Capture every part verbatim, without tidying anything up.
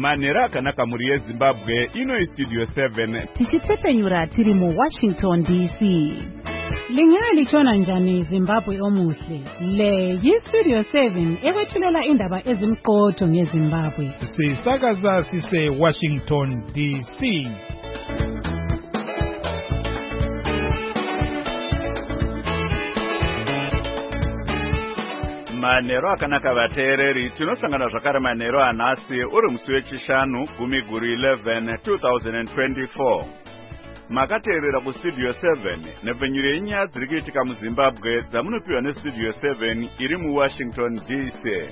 Manera akanaka muri yeZimbabwe ino Studio seven. Tichitsepenyura tiri mu Washington D C. Lingaya lichona njani Zimbabwe omuhle. Le yi Studio seven ekwethulela indaba ezimqotho ngeZimbabwe. Sisakaza sise Washington D C. Manero akanaka vateereri tinosangana zvakare manero anhasi uri musi wechishanu gumi guru eleven two thousand twenty-four. Makateerera kuStudio seven nepfenyuro yenyaya dziri kuitika muZimbabwe dzamunopiwa neStudio seven iri muWashington D C.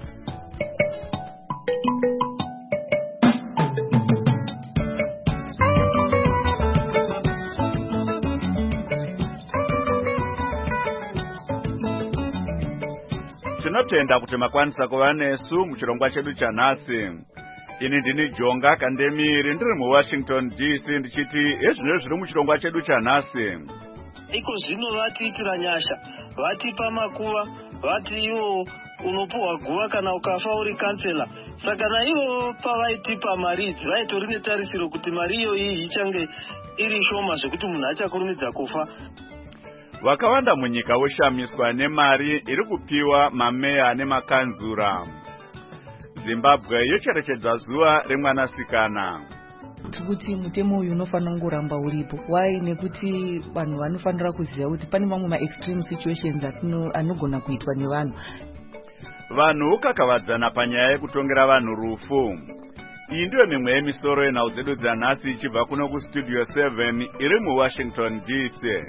Tinotenda kuti makwanisa kuva nesu muchirongwa chedu chanhasi. Ini ndini Jonga Kandemiri ndiri muWashington D C ndichiti ezvino zviri muchirongwa chedu chanhasi. Iko zvino vatiitira nyasha, vatipa makuva, vati iwo unopuwa guva kana ukafa uri kansela. Saka naivo pavaitipa mari idzi vaitori netarisiro kuti mari iyoyi ichange iri shoma zvekuti munhu achakurumidza kufa. Vakawanda munyika voshamiswa nemari iri kupiwa mameya nemakanzura. Zimbabwe yocherechedza zuva remwanasikana. Kuti mutemo uyu unofanira kungoramba uripo. Why? Nekuti vanhu vanofanira kuziva kuti pane mamwe ma extreme situations anogona kuitwa nevanhu. Vanhu ukakavadzana panyaya yekutongera vanhu rufu. Iyi ndiyo mimwe yemisoro yenhau dzedu dzanhasi ichibva kuno kuStudio seven iri muWashington D C.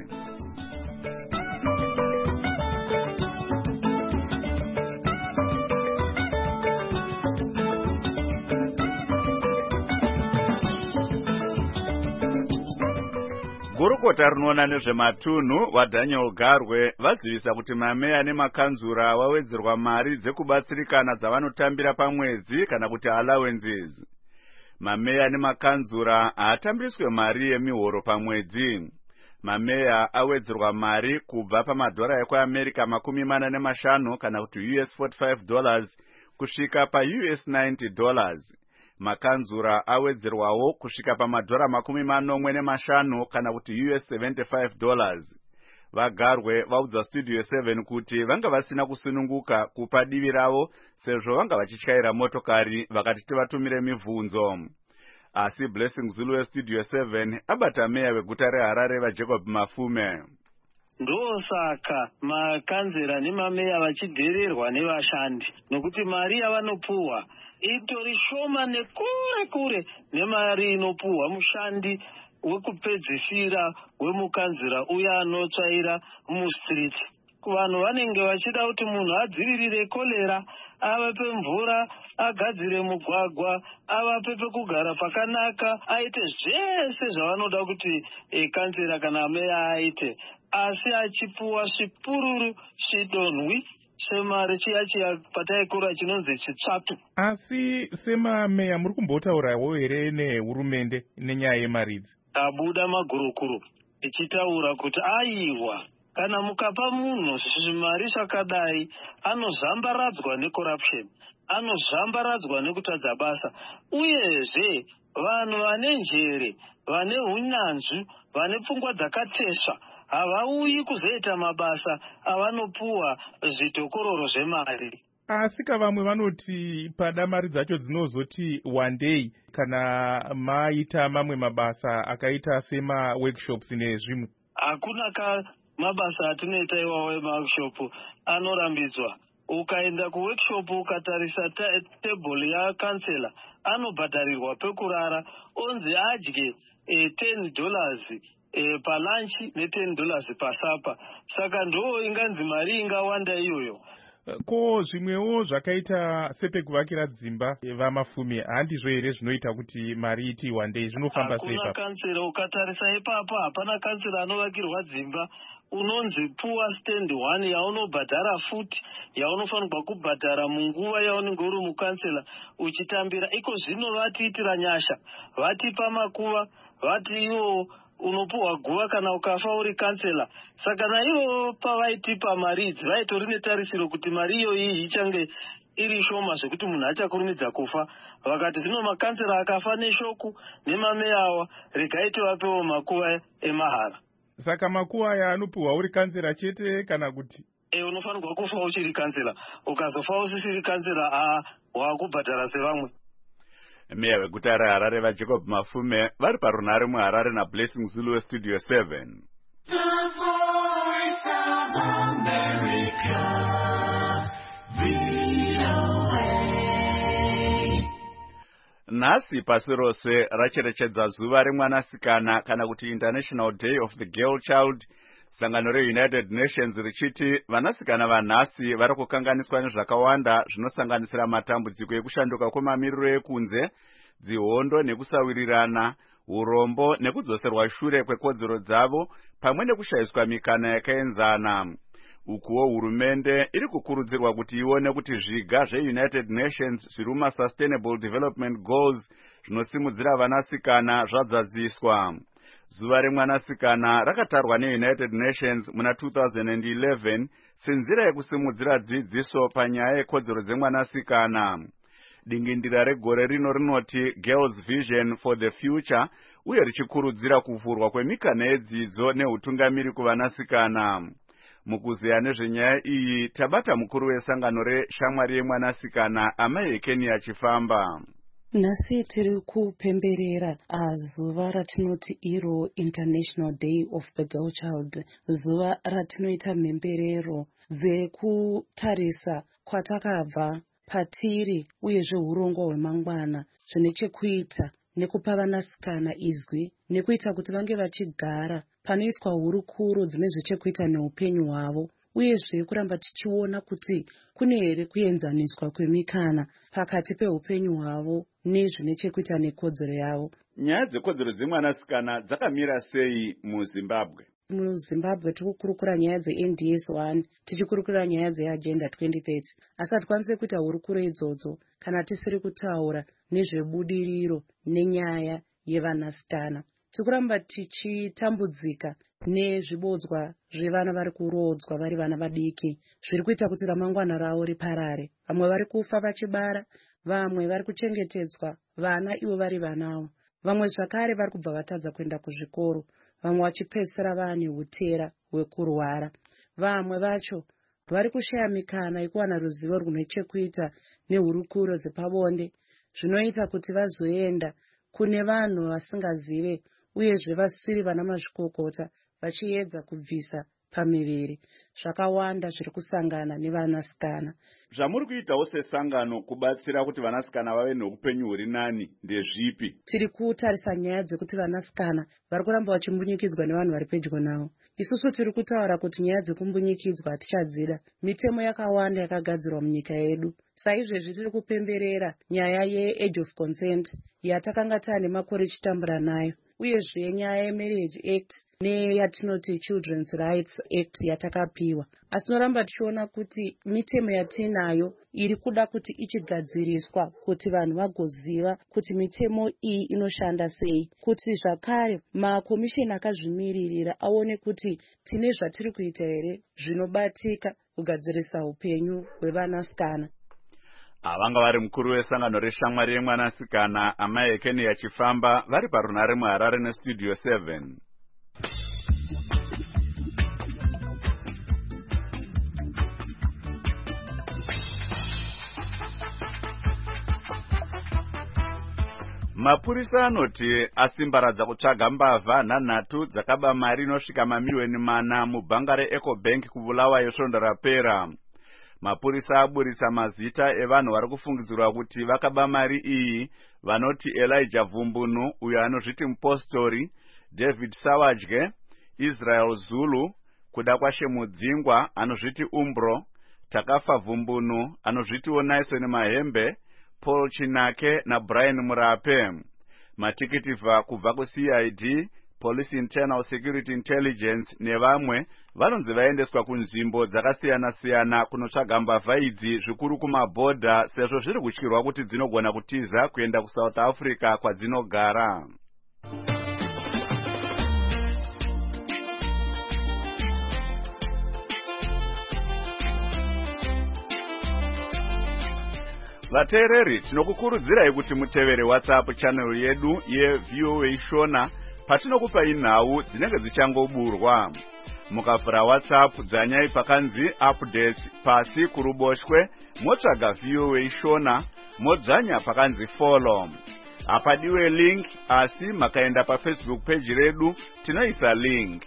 Gurukota rinoona nezvematunhu vaDaniel Garwe vadzivisa kuti mameya nemakanzura wawedzerwa mari dzekubatsirikana dzavanotambira pamwedzi kana kuti allowances. Mameya nemakanzura haatambiswe mari yemihoro pamwedzi. Mameya awedzerwa mari kubva pamadhora ekuAmerica makumi mana nemashanu kana kuti U S forty-five dollars kusvika pa U S ninety dollars. Makanzura awedzerwawo kusvika pamadhora makumi manomwe nemashanu kana kuti U S seventy-five dollars. Vagarwe vaudza Studio seven kuti vanga vasina kusununguka kupa divi ravo sezvo vanga vachityaira motokari vakati tivatumire mibvunzo. Asi Blessing Zulu weStudio seven abata meya weguta reHarare vaJacob Mafume. Ndosaka makanzera nemameya vachidhererwa nevashandi nokuti mari yavanopuwa itori shoma nekure kure nemari inopuwa mushandi wekupedzisira wemukanzera uya anotsvaira mustreet. Vanhu vanenge vachida kuti munhu adzivirire kolera, avape mvura, agadzire mugwagwa, avape pekugara pakanaka, aite zvese zvavanoda kuti e, kansera kana meya aite. Asi achipuwa zvipururu zvidonhwi semari chiya chiya pataikura chinonzi chitsvatu. Asi semameya muri kumbotaurawo here nehurumende nenyaya yemari idzi? Tabuda magurukuru tichitaura kuti aiwa kana mukapa munhu zvimari zvakadai anozambaradzwa necorruption, anozambaradzwa nekutadza basa. Uyezve vanhu vane njere, vane hunyanzvi, vane pfungwa dzakatesva havauyi kuzoita mabasa avanopuwa zvidhokororo zvemari. Asi vamwe vanoti pada mari dzacho dzinozoti one day kana maita mamwe mabasa akaita sema workshops nezvimwe. Hakuna ka mabasa atinoita iwawo emaworkshop anorambidzwa. Ukaenda kuworkshop ukatarisa table yakansela anobhadharirwa pekurara onzi adye eh, ten dollars eh, palunch ne ten dollars pasapa. Saka ndo inganzi mari ingawanda iyoyo. Ko zvimwewo zvakaita sepekuvakira dzimba vamafumi handizvo here zvinoita kuti mari iti one day zvinofamba sei? Hakuna kansera ukatarisa ipapo hapana kansera anovakirwa dzimba. Unonzi puwa stand one yaunobhadhara futi yaunofanirwa kubhadhara munguva yaunenge uri mukansela uchitambira. Iko zvino vatiitira nyasha, vatipa makuva, vati iwo unopuwa guva kana ukafa uri kansela. Saka naivo pavaitipa mari idzi vaitori netarisiro kuti mari iyoyi ichange iri shoma zvekuti munhu achakurumidza kufa. Vakati zvino makansera akafa neshoku nemameya awa, regai tivapewo makuva emahara. Saka makuva aya anopiwa uri kansera chete kana kuti? E, unofanirwa kufa uchiri kansera. Ukazofa usisiri kansera, a wakubhadhara sevamwe. Meya weguta reHarare vaJacob Mafume vari parunhare muHarare naBlessing Zulu weStudio seven. The Voice of America, V O A. Nhasi pasi rose racherechedza zuva remwanasikana kana kuti International Day of the Girl Child. Sangano reUnited Nations richiti vanasikana vanhasi vari kukanganiswa nezvakawanda zvinosanganisira matambudziko ekushanduka kwemamiriro ekunze, dzihondo nekusawirirana, urombo nekudzoserwa shure kwekodzero dzavo pamwe nekushayiswa mikana yakaenzana. Ukuwo hurumende iri kukurudzirwa kuti ione kuti zviga zveUnited Nations zviri mumaSustainable Development Goals zvinosimudzira vanasikana zvadzadziswa. Zuva remwanasikana rakatarwa neUnited Nations muna two thousand eleven senzira yekusimudzira dzidziso panyaya yekodzero dzemwanasikana. Dingindira regore rino rinoti Girls Vision for the Future, uye richikurudzira kuvhurwa kwemikana yedzidzo neutungamiri kuvanasikana. Mukuziya nezvenyaya iyi tabata mukuru wesangano reshamwari yemwanasikana amai eKenya achifamba. Nhasi tiri kupemberera zuva ratinoti iro International Day of the Girl Child, zuva ratinoita mhemberero dzekutarisa kwatakabva patiri uyezve urongwa hwemangwana zvine chekuita nekupa vanasikana izwi nekuita kuti vange vachigara panoitwa hurukuro dzine zvechekuita neupenyu hwavo, uyezve kuramba tichiona kuti kune here kuenzaniswa kwemikana pakati peupenyu hwavo nezvine chekuita nekodzero yavo. Nyaya dzekodzero dzemwanasikana dzakamira sei muZimbabwe? MuZimbabwe tiri kukurukura nyaya dzeN D S one, tichikurukura nyaya dzeAgenda twenty thirty. Asi hatikwanisi kuita hurukuro idzodzo kana tisiri kutaura nezvebudiriro nenyaya yevanasikana. Tikuramba tichitambudzika nezvibodzwa zvevana vari kurodzwa vari vana vadiki, zviri kuita kuti ramangwana ravo riparare. Vamwe vari kufa vachibara, vamwe vari kuchengetedzwa vana ivo vari vanawo, vamwe zvakare vari kubva vatadza kuenda kuzvikoro, vamwe vachipedzisira vane hutera hwekurwara, vamwe vacho vari kushaya mikana yekuwana ruzivo rune chekuita nehurukuro dzepabonde, zvinoita kuti vazoenda kune vanhu vasingazive uyezve vasiri vana mazvikokota vachiedza kubvisa pamiviri. Zvakawanda zviri kusangana nevanasikana. Zvamuri kuitawo sesangano kubatsira kuti vanasikana vave neupenyu huri nani ndezvipi? Tiri kutarisa nyaya dzekuti vanasikana vari kuramba vachimbunyikidzwa nevanhu vari pedyo navo. Isusu tiri kutaura kuti nyaya dzekumbunyikidzwa hatichadzida. Mitemo yakawanda yakagadzirwa munyika yedu. Saizvezvi tiri kupemberera nyaya ye-age of consent yatakanga tane makore chitambura nayo, uyezve nyaya yeMarriage Act neyatinoti Children's Rights Act yatakapiwa. Asi tinoramba tichiona kuti mitemo yatinayo iri kuda kuti ichigadziriswa kuti vanhu vagoziva kuti mitemo iyi inoshanda sei, kuti zvakare makomisheni akazvimiririra aone kuti tine zvatiri kuita here zvinobatika kugadzirisa upenyu hwevanasikana. Avanga vari mukuru wesangano reshamwari yemwanasikana amai eKenya achifamba vari parunhare muHarare neStudio seven. Mapurisa anoti asimbaradza kutsvaga mbavha nhanhatu dzakaba mari inosvika mamiliyoni mana mubhanga reEcobank kuBulawayo svondo rapera. Mapurisa aburitsa mazita evanhu vari kufungidzirwa kuti vakaba mari iyi, vanoti Elijah Vumbunu uyo anozviti mupostori, David Sawadye, Israel Zulu, kuda kwashe Mudzingwa anozviti Umbro, Takafa Vumbunu anozvitiwo Naison Mahembe, Paul Chinake na Brian Murape. Matikiti kubva ku-C I D, Police Internal Security Intelligence nevamwe vanonzi vaendeswa kunzvimbo dzakasiyana-siyana kunotsvaga mbavha idzi zvikuru kumabhodha, sezvo zviri kutyirwa kuti dzinogona kutiza kuenda kuSouth Africa kwadzinogara. vateereri tinokukurudzirai kuti mutevere WhatsApp channel yedu yeV O A Shona patinokupai nhau dzinenge dzichangoburwa. Mukavhura WhatsApp dzanyai pakanzi updates pasi kuruboshwe motsvaga V O A Shona modzanya pakanzi follow. Apadiwe link asi makaenda pa Facebook page redu tinoisa link.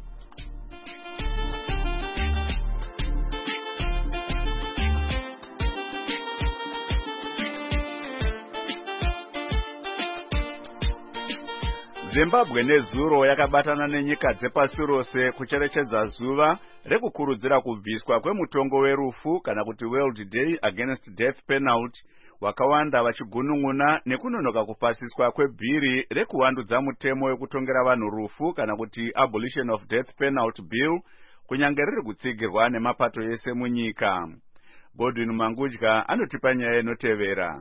Zimbabwe nezuro yakabatana nenyika dzepasi rose kucherechedza zuva rekukurudzira kubviswa kwemutongo werufu kana kuti World Day Against Death Penalty, wakawanda vachigunun'una nekunonoka kupasiswa kwebhiri rekuwandudza mutemo wekutongera vanhu rufu kana kuti Abolition of Death Penalty Bill, kunyange riri kutsigirwa nemapato ese munyika. Godwin Mangudya anotipa nyaya inotevera.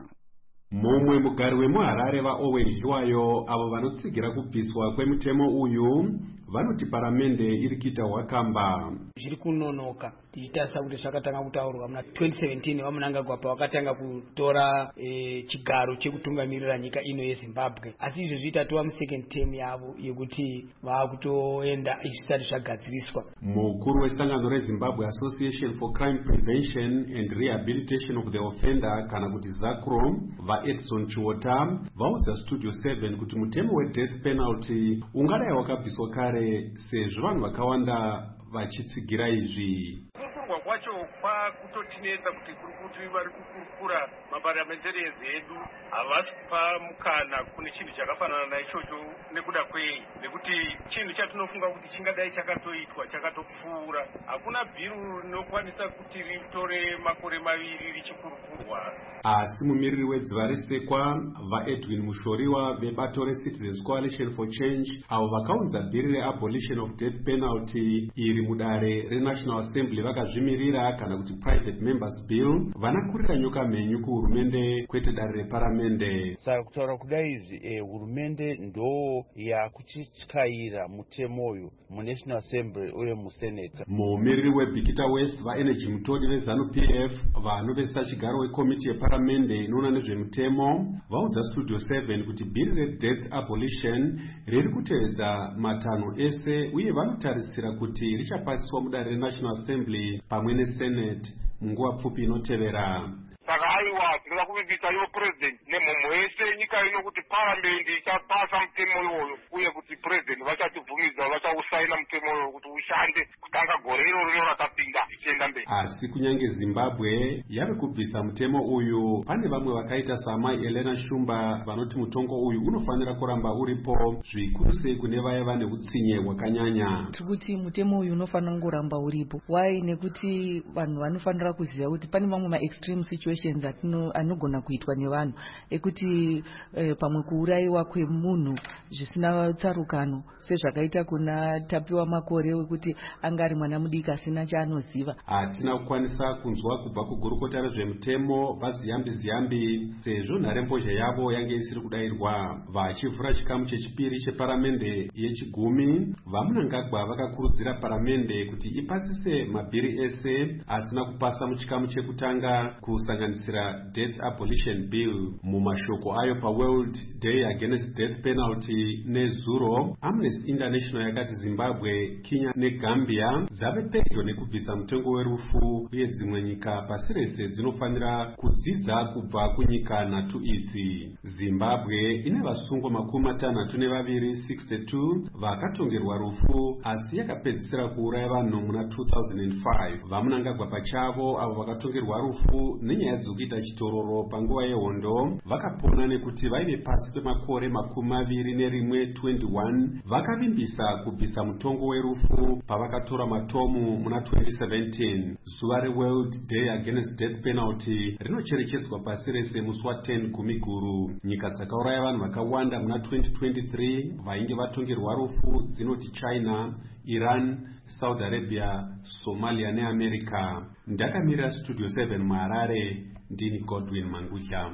Mumwe mugari wemuHarare vaOwen Hiwayo avo vanotsigira kubviswa kwemutemo uyu vanoti paramende iri kuita hwakamba. Zviri kunonoka tichitarisa kuti zvakatanga kutaurwa muna twenty seventeen vamunangagwa pavakatanga kutora e, chigaro chekutungamirira nyika ino yeZimbabwe, asi izvozvi tatova musecond term yavo yekuti vakutoenda zvisati zvagadziriswa. Mukuru wesangano reZimbabwe Association for Crime Prevention and Rehabilitation of the Offender kana kuti ZACRO vaEdson Chiwota vaudza Studio seven kuti mutemo wedeath penalty ungadai wakabviswa kare sezvo vanhu vakawanda vachitsigira izvi. Kukurwa kwacho kwakutotinetsa kuti kuri kuti vari kukurukura maparamenterezi edu havasi kupa mukana kune chinhu chakafanana naichocho nekuda kwei, nekuti chinhu chatinofunga kuti chingadai chakatoitwa chakatopfuura. Hakuna bhiru rinokwanisa kuti ritore makore maviri richikurukurwa. Asi mumiriri wedziva resekwa vaEdwin Mushoriwa vebato reCitizens Coalition for Change avo vakaunza bhiri reabolition of death penalty iri mudare reNational Assembly vakazvimirira kana kuti private members bill vanakurira nyoka mhenyu kuhurumende kwete dare reparamende. Saka kutaura kudai izvi eh, hurumende ndo yakuchityaira mutemo uyu muNational Assembly uye muSenate. Mumiriri weBikita West vaEnergy Mutodi veZanu P F vanovesa chigaro wekomiti yeparamende inoona nezvemutemo vaudza Studio seven kuti bhiri redeath abolition riri kutevedza matanho ese uye vanotarisira kuti richapasiswa mudare reNational Assembly pamwe neSenate munguva pfupi inotevera. Saka aiwa tinoda kuvimbisa ivo president nemhomho yese nyika ino kuti paramendi ichapasa mutemo iwoyo uye kuti president vachatibvumidza vachausaina mutemo iwoyo kuti ushande kutanga gore iroro ratapinda tichienda mberi. Asi kunyange Zimbabwe yave kubvisa mutemo uyu, pane vamwe vakaita samai Elena Shumba vanoti mutongo uyu unofanira kuramba uripo zvikuru sei kune vaya vane utsinye hwakanyanya. Tikuti mutemo uyu unofanira kungoramba uripo. Why? Nekuti vanhu vanofanira kuziva kuti pane mamwe ma extreme situations atino anogona kuitwa nevanhu ekuti eh, pamwe kuuraiwa kwemunhu zvisina tsarukano sezvakaita kuna Tapiwa Makore wekuti angari mwana mudiki asina chaanoziva. Hatina kukwanisa kunzwa kubva kugurukota rezvemutemo vaZiyambi Ziyambi sezvo nharembozha yavo yange isiri kudairwa. Vachivhura chikamu chechipiri cheparamende yechigumi, vaMunangagwa vakakurudzira paramende kuti ipasise mabhiri ese asina kupasa muchikamu chekutanga kusanganisira Death Abolition Bill. Mumashoko ayo paWorld Day Against Death Penalty nezuro, Amnesty International yakati Zimbabwe, Kenya neGambia dzave pedyo nekubvisa mutongo werufu uye dzimwe nyika pasi rese dzinofanira kudzidza kubva kunyika nhatu idzi. Zimbabwe ine vasungwa makumi matanhatu nevaviri sixty-two vakatongerwa rufu asi yakapedzisira kuuraya vanhu muna two thousand five. VaMunangagwa pachavo avo vakatongerwa rufu nenyaya dzekuita chitororo panguva yehondo vakapona nekuti vaive pasi pemakore makumi maviri nerimwe twenty-one vakavimbisa kubvisa mutongo werufu pavakatora matomu muna twenty seventeen. Zuva reWorld Day Against Death Penalty rinocherechedzwa pasi rese musi wa ten Gumiguru. Nyika dzakauraya vanhu vakawanda muna twenty twenty-three vainge vatongerwa rufu dzinoti China, Iran, Saudi Arabia, Somalia neAmerica. Ndakamirira Studio seven muHarare, ndini Godwin Mangudya.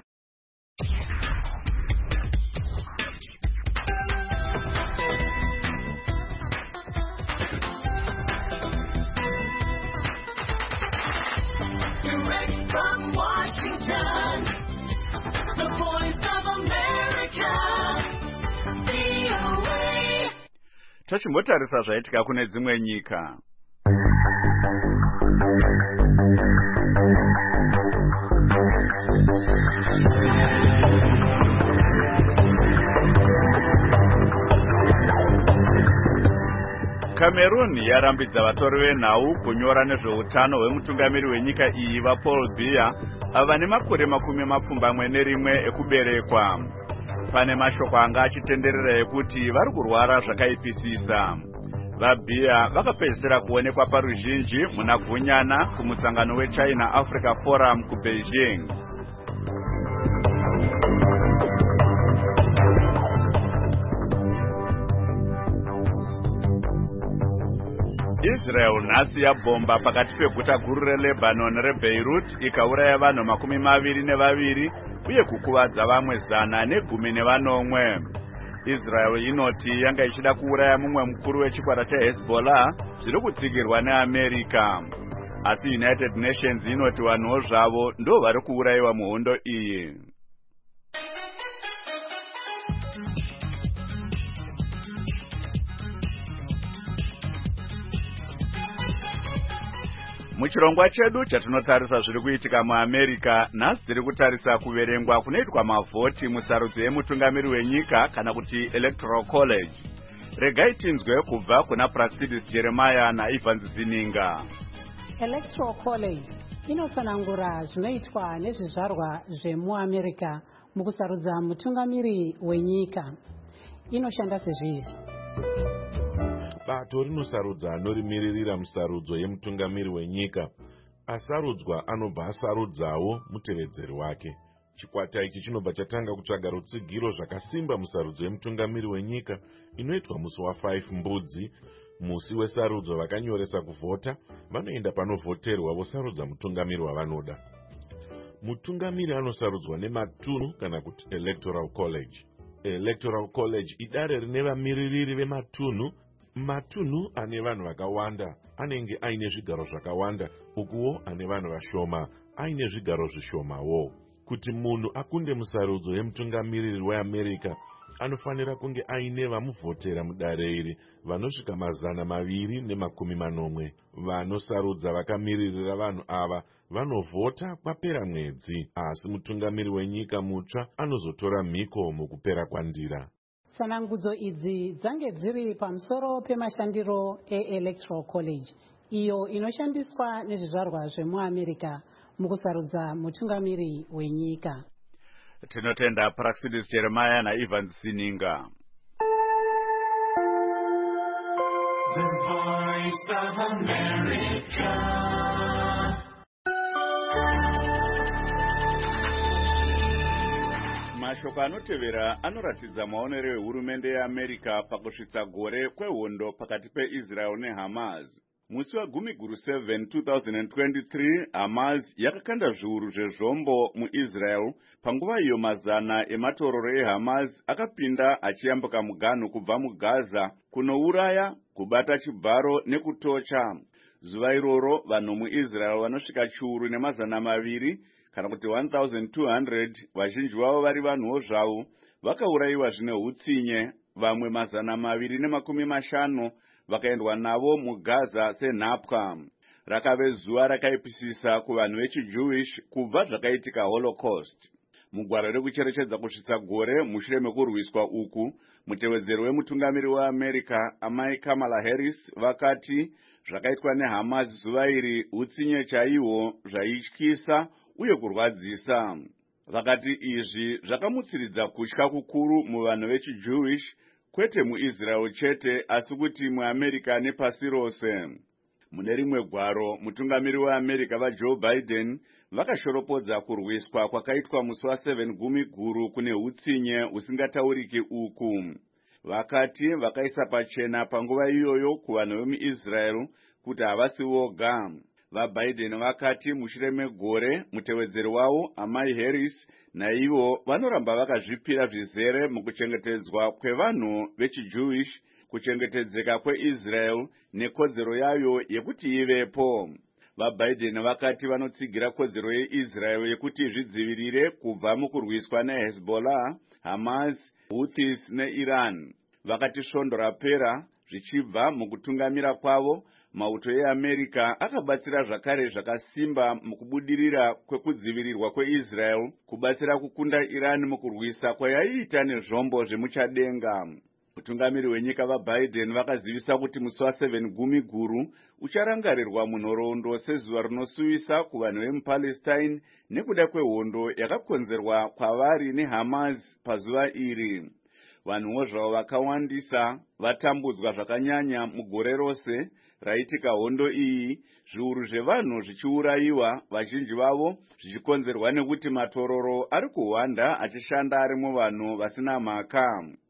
Direct from Washington. The Voice of America, V O A. Tochimbotarisa zvaitika kune dzimwe nyika. Cameroon yarambidza vatori venhau kunyora nezveutano hwemutungamiri wenyika iyi vaPaul Biya ava nemakore makumi mapfumbamwe nerimwe ekuberekwa. Pane mashoko anga achitenderera ekuti vari kurwara zvakaipisisa. VaBiya vakapedzisira kuonekwa paruzhinji muna gunyana kumusangano weChina Africa Forum kuBeijing. Israel nhasi yabhomba pakati peguta guru reLebanon reBeirut ikauraya vanhu makumi maviri nevaviri uye kukuvadza vamwe zana negumi nevanomwe. Israel inoti yanga ichida kuuraya mumwe mukuru wechikwata cheHezbollah zviri kutsigirwa neAmerika. Asi United Nations inoti vanhuwo zvavo ndo vari kuurayiwa muhondo iyi. Muchirongwa chedu chatinotarisa zviri kuitika muAmerika, nhasi tiri kutarisa kuverengwa kunoitwa mavhoti musarudzo yemutungamiri wenyika kana kuti Electoral College. Regai tinzwe kubva kuna Praxidis Jeremiah naIvans Zininga. Electoral College inosanangura zvinoitwa nezvizvarwa zvemuAmerika mukusarudza mutungamiri wenyika. Inoshanda sezvizvi. Bato rinosarudza anorimiririra musarudzo yemutungamiri wenyika. Asarudzwa anobva asarudzawo mutevedzeri wake. Chikwata ichi chinobva chatanga kutsvaga rutsigiro zvakasimba musarudzo yemutungamiri wenyika inoitwa musi wa5 Mbudzi. Musi wesarudzo vakanyoresa kuvhota vanoenda panovhoterwa vosarudza mutungamiri wavanoda. Mutungamiri anosarudzwa nematunhu kana kuti Electoral College. Electoral College idare rine vamiririri vematunhu. Matunhu ane vanhu vakawanda anenge aine zvigaro zvakawanda, ukuwo ane vanhu vashoma aine zvigaro zvishomawo. Kuti munhu akunde musarudzo yemutungamiriri weAmerika anofanira kunge aine vamuvhotera mudare iri vanosvika mazana maviri nemakumi manomwe. Vanosarudza vakamiririra vanhu ava vanovhota kwapera mwedzi, asi mutungamiri wenyika mutsva anozotora mhiko mukupera kwandira. Tsanangudzo idzi dzange dziri pamusoro pemashandiro eElectoral College, iyo inoshandiswa nezvizvarwa zvemuAmerika mukusarudza mutungamiri wenyika. Tinotenda Praxidis Jeremiah naIvans Zininga. The Voice of America. Mashoko anotevera anoratidza maonero ehurumende yeAmerika pakusvitsa gore kwehondo pakati peIsrael neHamas. Musi wagumi guru seven two thousand twenty-three, Hamas yakakanda zviuru zvezvombo muIsrael panguva iyo mazana ematororo eHamas akapinda achiyambuka muganhu kubva muGaza kunouraya, kubata chibharo nekutocha. Zuva iroro vanhu muIsrael vanosvika chiuru nemazana maviri kana kuti one thousand two hundred, vazhinji vavo vari vanhuwo zvavo, vakaurayiwa zvine hutsinye. Vamwe mazana maviri nemakumi mashanu vakaendwa navo muGaza senhapwa. Rakave zuva rakaipisisa kuvanhu vechiJewish kubva zvakaitika Holocaust. Mugwaro rekucherechedza kusvitsa gore mushure mekurwiswa uku, mutevedzeri wemutungamiri weAmerika amai Kamala Harris vakati zvakaitwa neHamas zuva iri hutsinye chaihwo, zvaityisa uye kurwadzisa. Vakati izvi zvakamutsiridza kutya kukuru muvanhu vechiJewish, kwete muIsrael chete asi kuti muAmerika nepasi rose. Mune rimwe gwaro, mutungamiri weAmerika vaJoe Biden vakashoropodza kurwiswa kwakaitwa musi wa7 gumi guru kune hutsinye husingatauriki uku. Vakati vakaisa pachena panguva iyoyo kuvanhu vemuIsrael kuti havasi voga. VaBiden vakati mushure megore mutevedzeri wavo amai Harris naivo vanoramba vakazvipira zvizere mukuchengetedzwa kwevanhu vechiJewish, kuchengetedzeka kweIsrael nekodzero yayo yekuti ivepo. VaBiden vakati vanotsigira kodzero yeIsrael yekuti zvidzivirire kubva mukurwiswa neHezbollah, Hamas, Houthis neIran. Vakati svondo rapera zvichibva mukutungamira kwavo, mauto eAmerica akabatsira zvakare zvakasimba mukubudirira kwekudzivirirwa kweIsrael kubatsira kukunda Iran mukurwisa kwayaiita nezvombo zvemuchadenga. Mutungamiri wenyika vaBiden vakazivisa kuti musi wa7 gumi guru ucharangarirwa munhoroondo sezuva rinosuvisa kuvanhu vemuPalestine nekuda kwehondo yakakonzerwa kwavari neHamas pazuva iri. Vanhuwo zvavo vakawandisa vatambudzwa zvakanyanya mugore rose raitika hondo iyi, zviuru zvevanhu zvichiurayiwa, vazhinji vavo zvichikonzerwa nekuti matororo ari kuhwanda achishanda ari muvanhu vasina mhaka.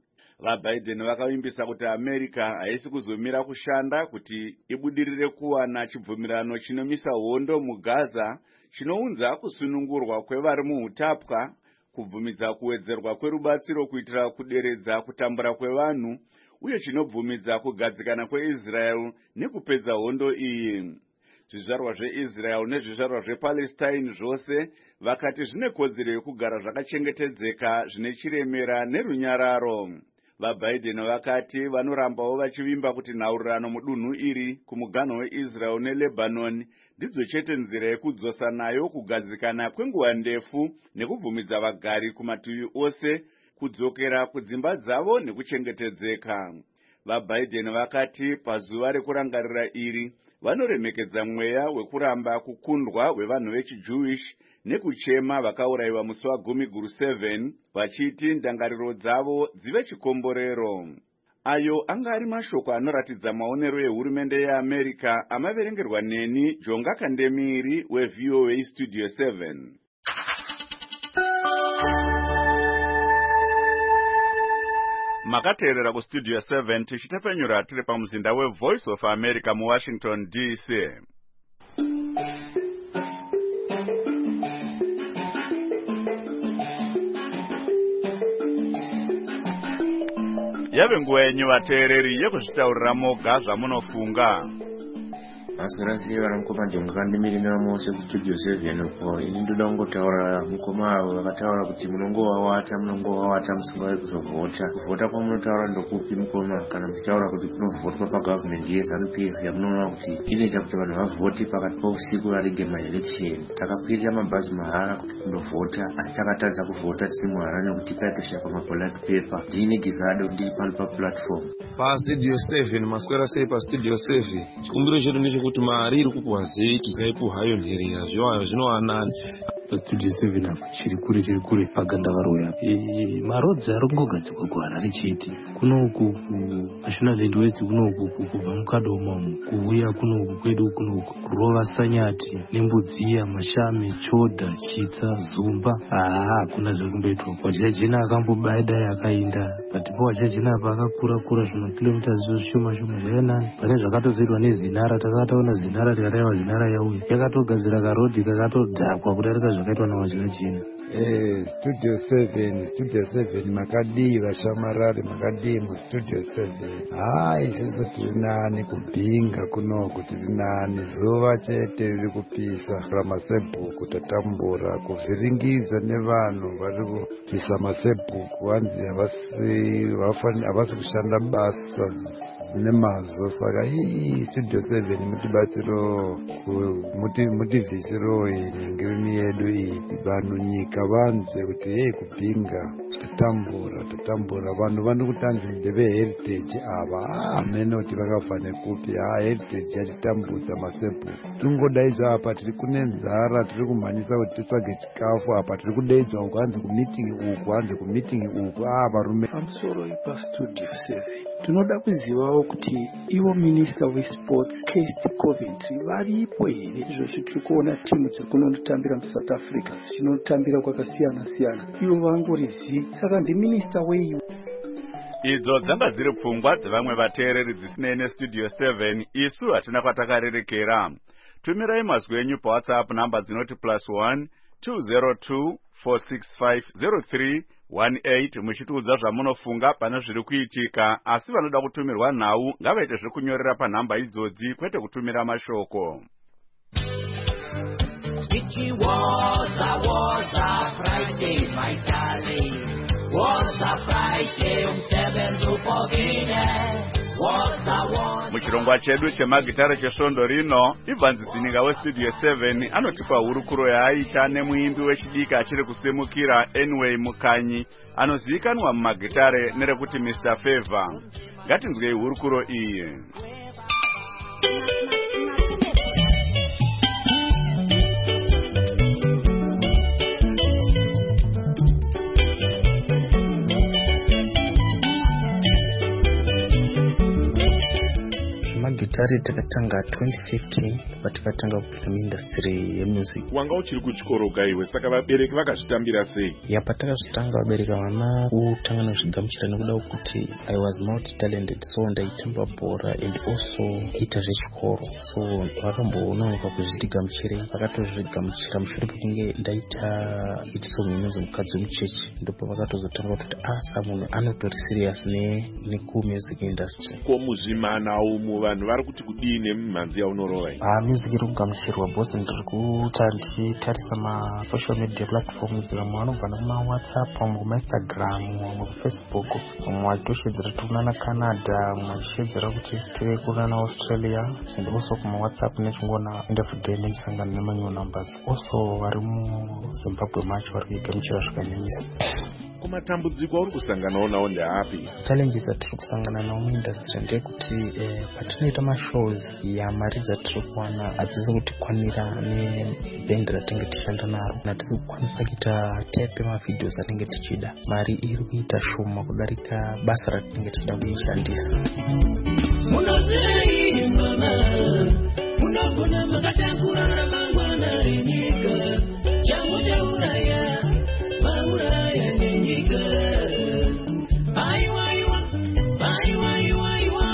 VaBiden vakavimbisa kuti America haisi kuzomira kushanda kuti ibudirire kuwana chibvumirano chinomisa hondo muGaza, chinounza kusunungurwa kwevari muutapwa, kubvumidza kuwedzerwa kwerubatsiro kuitira kuderedza kutambura kwevanhu, uye chinobvumidza kugadzikana kweIsrael nekupedza hondo iyi. Zvizvarwa zveIsrael nezvizvarwa zvePalestine zvose vakati zvine kodzero yekugara zvakachengetedzeka, zvine chiremera nerunyararo. VaBiden vakati vanorambawo vachivimba kuti nhaurirano mudunhu iri kumuganho weIsrael neLebanon ndidzo chete nzira yekudzosa nayo kugadzikana kwenguva ndefu nekubvumidza vagari kumativi ose kudzokera kudzimba dzavo nekuchengetedzeka. VaBiden vakati pazuva rekurangarira iri vanoremekedza mweya wekuramba kukundwa wevanhu vechiJewish nekuchema vakaurayiwa musi wagumi guru seven, vachiti ndangariro dzavo dzive chikomborero. Ayo anga ari mashoko anoratidza maonero ehurumende yeAmerica amaverengerwa neni Jonga Kandemiri weV O A Studio seven. Makateerera kustudio seven tichitepfenyura tiri pamuzinda weVoice of America muWashington D C. Yave nguva yenyu vateereri yekuzvitaurira moga zvamunofunga. Masirasi varamukoma Jonga Kandemiri mose kustudio seven uko ini ndoda kungotaura mukoma avo vakataura kuti munongowawata munongowawata musingavi kuzovhota. Kuvhota kwamunotaura ndokupi mukoma? Kana muchitaura kuti kunovhotwa pagavhmendi yeZANU-P F yamunoona kuti inoita kuti vanhu vavhote pakati pousiku varege maelection. Takakwirira mabhazi mahara kuti kundovhota, asi takatadza kuvhota tiri muHarare nekuti paitoshakwa maballot paper. Ndine Gizado ndiri pano paplatform. Pastudio seven maswera sei pastudio seven. Chikumbiro chedu ndechekuti mari iri kupuwa zeki kaipu hayo nherera zviwayo zvinowanani. Studio seven apa chiri kure chiri kure pagandavaroya e marodzi arongogadzikwa kuHarare chete kunoku national landways kunoku kubva mukadoma kuuya kunoku kwedu kunoku kurova Sanyati nembudziya Mashame Chodha Chitsa Zumba haa kuna zvekumboitwa wachajena akambobaida yakainda patipo wachajena apa akakura kura zvimakilomita zvishoma shoma zvayanani pane zvakatozoitwa neZinara takataona Zinara tikataiwa Zinara yauya yakatogadzira karodhi kakatodhakwa kudarika zvakaitwa nawachajena. Eh, Studio seven, Studio seven makadii vashamarari makadii muStudio seven. Hai sisi tiri nani kubhinga kunoku tiri nani zuva chete riri kupisa ramasebhuku tatambura kuvhiringidza nevanhu vari kupisa masebhuku vanzi havasi kushanda basa nemazvo saka ii Studio seven mutibatsiro mutivhisiro ngirini yedu iyi vanhu nyika vanze kuti hei kubhinga tatambura tatambura vanhu vano kutanzi ndeveheritage ava amene kuti vakafa nekupi ha heritage yatitambudza masebhuku tiringodaidzwa apa tiri kune nzara tiri kumhanyisa kuti titsvage chikafu apa tiri kudaidzwa uku hanzi kumitingi uku hanzi kumitingi uku a varume pamusoro ipastudio seven tinoda kuzivawo kuti ivo minista wesports Kst Coventry varipo here. Izvozvo tiri kuona timu dziri kunondotambira muSouth Africa dzichinotambira kwakasiyana siyana ivo vangorizivi saka ndiminista wei. Idzo dzanga dziri pfungwa dzevamwe vateereri dzisinei neStudio seven. Isu hatina kwatakarerekera. Tumirai mazwi enyu paWhatsApp namba dzinoti plus one two zero two four six five zero three one eight muchitiudza zvamunofunga pane zviri kuitika, asi vanoda kutumirwa nhau ngavaite zvekunyorera panhamba idzodzi kwete kutumira mashoko. It was a, was a Friday, my darling. Was a Friday, umsebenzi upogile. Was a, was muchirongwa chedu chemagitare chesvondo rino, Evans Zininga westudio seven anotipa hurukuro yaaita nemuimbi wechidiki achiri kusimukira Anyway Mukanyi anozivikanwa mumagitare nerekuti mister Favor. Ngatinzwei hurukuro iyi. Magitare takatanga twenty fifteen patakatanga kupinda muindustry yemusic. Wanga uchiri kuchikoro gaiwe saka vabereki vakazvitambira sei? Ya patakazvitanga vabereka vana kutanga nozvigamuchira nekuda kuti I was not talented, so ndaitamba bhora and also ita zvechikoro, so vakamboonawo kuzvigamuchira vakatozvigamuchira mushure pekunge ndaita hit song inonzi mukadzi wemuchechi, ndipo vakatozotanga kuti ah samunhu anotori serious ne neku-music industry. Ko muzvimana umu vanhu vari kuti kudini mimhanzi yaunorova iyi? Ah, music iri kugamuchirwa bosi, ndiri kuita ndichitarisa ma-social media platforms, vamwe vanobva nemuma-WhatsApp, vamwe kuma-Instagram, vamwe ku-Facebook, vamwe vachitoshedzera tiri kunana Canada, vamwe vachishedzera kuti tiri kunana Australia, and also kuma-WhatsApp nechingona end of the day nechisangana nemanyo numbers. Also vari muZimbabwe macho vari kugamuchira zvakanyanyisa. Kumatambudziko uri kusanganawo nawo ndeapi? Challenges atiri kusangana nawo muindustry ndeyekuti eh, patinoita mashows ya mari dzatiri kuwana hadzisi kutikwanira nebhendi ratinenge tichishanda naro, hatisi kukwanisa kuita tape yemavidheos atinenge tichida. Mari iri kuita shoma kudarika basa ratinenge tichida kuishandisa. Munozei mama, munogona makatakura ramangwana renyika, changu chauraya, mauraya nenyika. Aiwa, aiwa, aiwa, aiwa, aiwa.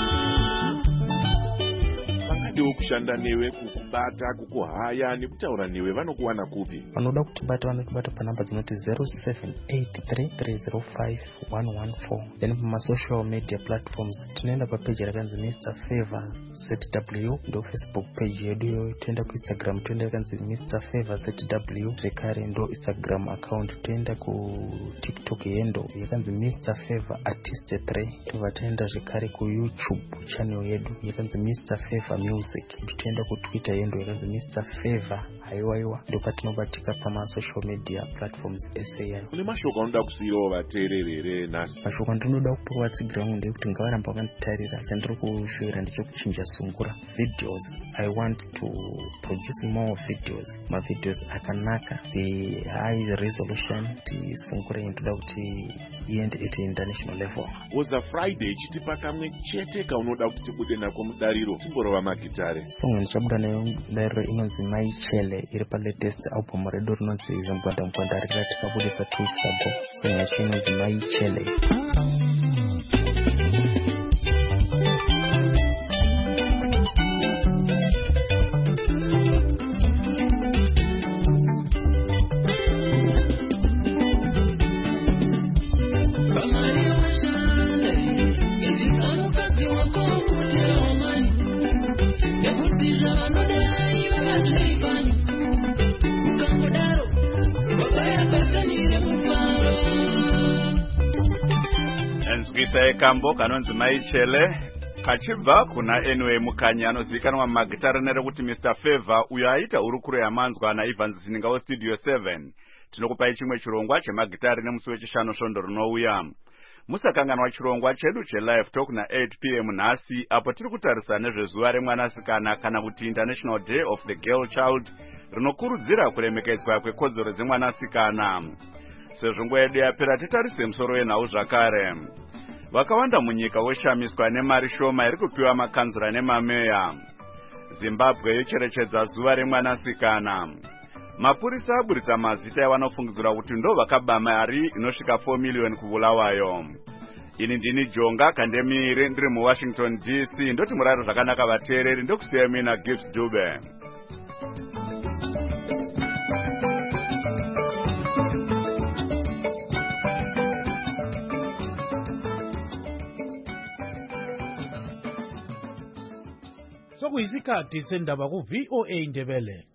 Vangadiwo kushanda newe, kukubata, kukuhaya nekutaura newe vanokuwana kupi? Vanoda kutibata vanotibata panhamba dzinoti zero seven eight three three zero five one one four. Then pama-social media platforms tinoenda papeji rakanzi mister Favor Z W, ndo Facebook page yedu iyoyo. Toenda kuInstagram toenda yakanzi mister Favor Z W, zvekare ndo Instagram account. Toenda kuTikTok yendo yakanzi mister Favor Artist three. Tobva toenda zvekare kuYouTube channel yedu yakanzi mister Favor Music. Toenda kuTwitter yendo yakanzi mister Favor haiwaiwa. Ndo patinobatika pama-social media platforms ese. Kune mashoko anoda kusiyirawo vateereri here nhasi? Mashoko andinoda kupa vatsigira vangu ndekuti ngavaramba vakanditarira. Chandiri kushuvira ndechekuchinja sungura videos. I want to produce more videos, mavideos akanaka, the high resolution. Ti sungura ndoda kuti iende at international level. Was a Friday chitipa kamwe chete kaunoda kuti tibude nako mudariro timborova magitare? Song ndichabuda nayo mudariro inonzi Maichele, iri palatest album redu rinonzi Zambwanda Mbwanda ratikabudisa two weeks ago. Song yacho inonzi Maichele. Nzwisa ekambo kanonzi Maichele kachibva kuna Anyway Mukanyi anozivikanwa mumagitare nerekuti mister Favor, uyo aita hurukuro yamanzwa naEvans Zininga westudio seven. Tinokupai chimwe chirongwa chemagitare nemusi wechishanu svondo rinouya. Musakanganwa chirongwa chedu chelive talk na eight p m nhasi, apo tiri kutarisa nezvezuva remwanasikana kana kuti International Day of the Girl Child, rinokurudzira kuremekedzwa kwekodzero dzemwanasikana. Sezvo nguva yedu yapera titarise musoro wenhau zvakare. Vakawanda munyika voshamiswa nemari shoma iri kupiwa makanzura nemameya. Zimbabwe yocherechedza zuva remwanasikana. Mapurisa aburitsa mazita evanofungidzira kuti ndo vakaba mari inosvika four million kuvulawayo. Ini ndini Jonga Kandemire ndiri muWashington D C. Ndoti muraro zvakanaka vateereri, ndokusiya mina Gift Dube. sekuyisikhathi sendaba ku-V O A Ndebele.